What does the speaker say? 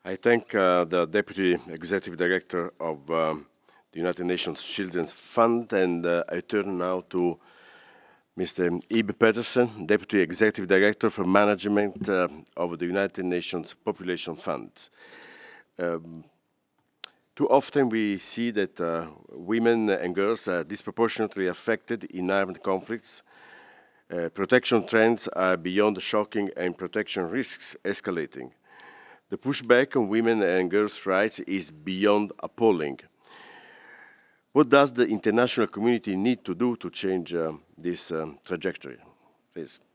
I thank the Deputy Executive Director of the United Nations Children's Fund, and I turn now to Mr. Ibe Peterson, Deputy Executive Director for Management of the United Nations Population Fund. Um, Too often we see that women and girls are disproportionately affected in armed conflicts. Protection trends are beyond shocking and protection risks escalating. The pushback on women and girls' rights is beyond appalling. What does the international community need to do to change this trajectory? Please.